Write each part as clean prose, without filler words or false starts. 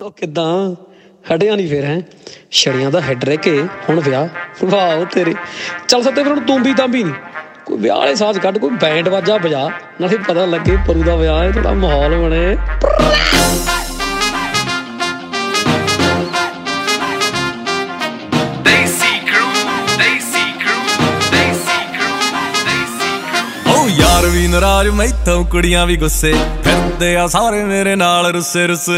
ਉਹ ਕਿੱਦਾਂ ਹਟਿਆ ਨਹੀਂ ਫਿਰ ਹੈ ਛੜੀਆਂ ਦਾ ਹੈਡ ਰਹਿ ਕੇ ਹੁਣ ਵਿਆਹ ਵਾਹ ਤੇਰੇ ਚੱਲ ਸੱਤੇ ਫਿਰ ਹੁਣ ਤੂੰ ਵੀ ਤਾਂ ਵੀ ਨਹੀਂ ਕੋਈ ਵਿਆਹ ਵਾਲੇ ਸਾਜ਼ ਕੱਢ ਕੋਈ ਬੈਂਡ ਵਾਜਾ ਵਜਾ ਨਾਲੇ ਪਤਾ ਲੱਗੇ ਪਰੂ ਦਾ ਵਿਆਹ ਹੈ ਥੋੜਾ ਮਾਹੌਲ ਬਣੇ यार भी नाराज मैथों कुड़ियां भी गुस्से फिरदे आ सारे मेरे नाल रुस्से रुस्से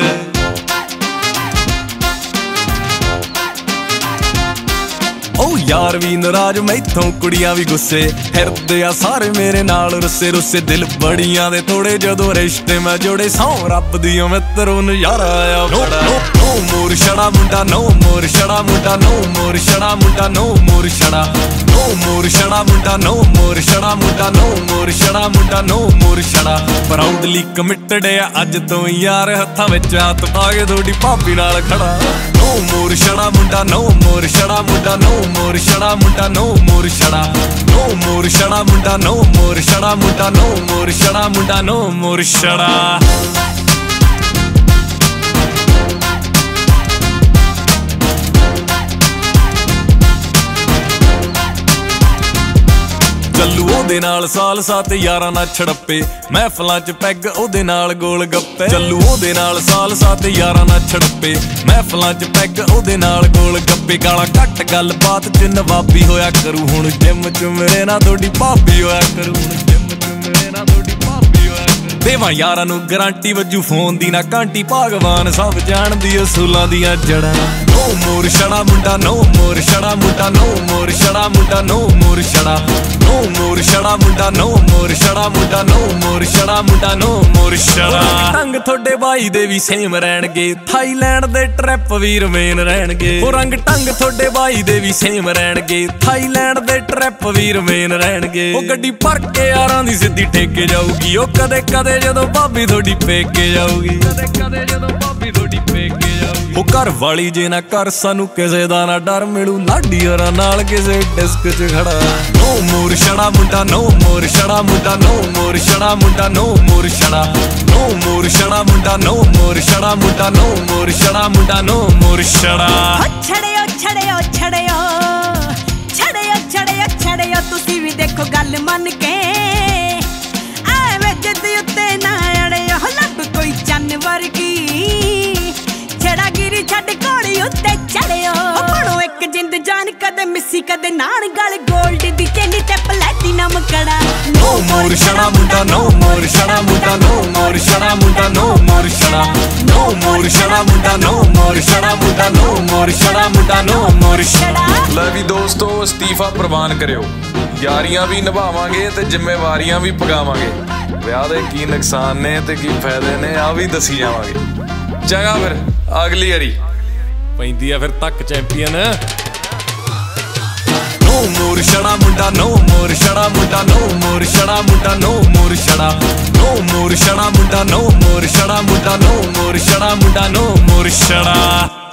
ओ यार भी नाराज मैथों कुड़ियां भी गुस्से फिरदे आ सारे मेरे नाल रुस्से रुस्से दिल बड़ियां दे थोड़े जदों रिश्ते मैं जोड़े सौ रब दियों मित्रों नज़ारा आया बड़ा नो मोर छड़ा मुंडा नो मोर छड़ा मुंडा नो मोर छड़ा मुंडा नो मोर छड़ा नो मोर छड़ा मुंडा नो मोर छड़ा मुंडा नो मोर छड़ा मुंडा नो मोर छड़ा प्राउडली कमिटेड आ अज तो यार हत्थां विच हत्थ पा के थोड़ी भाभी नाल खड़ा नो मोर छड़ा मुंडा नो मोर छड़ा मुंडा नो मोर छड़ा मुंडा नो मोर छड़ा नो मोर छड़ा मुंडा नो मोर छड़ा मुंडा नो मोर छड़ा मुंडा नो मोर छड़ा ਚੱਲੂ ਉਹਦੇ ਨਾਲ ਸਾਲਸਾ ਤੇ ਯਾਰਾਂ ਨਾਲ ਛੜੱਪੇ ਮਹਿਫਲਾਂ 'ਚ ਪੈਗ ਉਹਦੇ ਨਾਲ ਗੋਲ ਗੱਪੇ ਚੱਲੂ ਉਹਦੇ ਨਾਲ ਸਾਲਸਾ ਤੇ ਯਾਰਾਂ ਨਾਲ ਛੜੱਪੇ ਮਹਿਫਲਾਂ 'ਚ ਪੈਗ ਉਹਦੇ ਨਾਲ ਗੋਲ ਗੱਪੇ ਗਾਲਾਂ ਘੱਟ ਗੱਲਬਾਤ 'ਚ ਨਵਾਬੀ ਹੋਇਆ ਕਰੂ ਹੁਣ ਜਿੰਮ 'ਚ ਮੇਰੇ ਨਾਲ ਤੁਹਾਡੀ ਭਾਬੀ ਹੋਇਆ ਕਰੂ ਹੁਣ ਜਿੰਮ 'ਚ ਮੇਰੇ ਨਾਲ ਤੁਹਾਡੀ ਭਾਬੀ ਹੋਇਆ ਕਰੂ ਦੇਵਾਂ ਯਾਰਾਂ ਨੂੰ ਗਰੰਟੀ ਵੱਜੂ ਫੋਨ ਦੀ ਨਾ ਘੰਟੀ ਭਗਵਾਨ ਸਭ ਜਾਣਦੀ ਅਸੂਲਾਂ ਦੀਆਂ ਜੜਾਂ नो मोर छड़ा मुंडा नो मोर छड़ा मुंडा नो मोर छड़ा मुंडा नो मोर छड़ा नो मोर छड़ा मुंडा नो मोर छड़ा मुंडा नो मोर छड़ा मुंडा नो मोर छड़ा रंग थोड़े भाई दे भी सेम रहणगे थाईलैंड दे ट्रिप भी रमेन रहणगे ओ रंग टंग थोड़े भाई दे भी सेम रहणगे थाईलैंड दे ट्रिप भी रमेन रहणगे ओ गड्डी भर के यारां दी सिद्धी ठेके जाऊगी ओ कदे कदे जदों भाभी थोड़ी पेके जाऊगी कदे कदे जदों भाभी थोड़ी पेके जाऊगी ओ घर वाली जे ना कर सानू किसे दा ना डर मिलू लाडी होरां नाल किसे डिस्क च खड़ा नो मोर छड़ा मुंडा नो मोर छड़ा मुंडा नो मोर छड़ा मुंडा नो मोर छड़ा नो मोर छड़ा मुंडा नो मोर छड़ा मुंडा नो मोर छड़ा मुंडा नो मोर छड़ा छड़ियो छड़ियो छड़ियो छड़ियो छड़ियो छड़ियो तुसी भी देखो गल मन के आवे जिद उत्ते ना अड़ियो लब कोई चन्न वर्गी छड़ा गिरी छड़ कोड़ी उत्ते चढ़ियो बणो एक जिंद जान कदे मिसी कदे नान गल गोल्ड दी चेनी ते प्लैटिनम कड़ा नो मोर छड़ा मुंडा नो मोर छड़ा मुंडा नो मोर छड़ा मुंडा नो मोर छड़ा नो मोर छड़ा मुंडा नो मोर छड़ा मुंडा नो मोर छड़ा मुंडा नो मोर छड़ा ਲੈ ਵੀ ਦੋਸਤੋ ਅਸਤੀਫਾ ਪ੍ਰਵਾਨ ਕਰਿਓ ਯਾਰੀਆਂ ਵੀ ਨਿਭਾਵਾਂਗੇ ਤੇ ਜ਼ਿੰਮੇਵਾਰੀਆਂ ਵੀ ਪਗਾਵਾਂਗੇ ਵਿਆਹ ਦੇ ਕੀ ਨੁਕਸਾਨ ਨੇ ਤੇ ਕੀ ਫਾਇਦੇ ਨੇ ਆ ਵੀ ਦੱਸੀ ਜਾਵਾਂਗੇ ਚੰਗਾ ਫਿਰ ਅਗਲੀ ਵਾਰੀ ਪੈਂਦੀ ਆ ਫਿਰ ਤੱਕ ਚੈਂਪੀਅਨ नो मोर छड़ा मुंडा नो मोर छड़ा मुंडा नो मोर छड़ा मुंडा नो मोर छड़ा नो मोर छड़ा मुंडा नो मोर छड़ा मुंडा नो मोर छड़ा मुंडा नो मोर छड़ा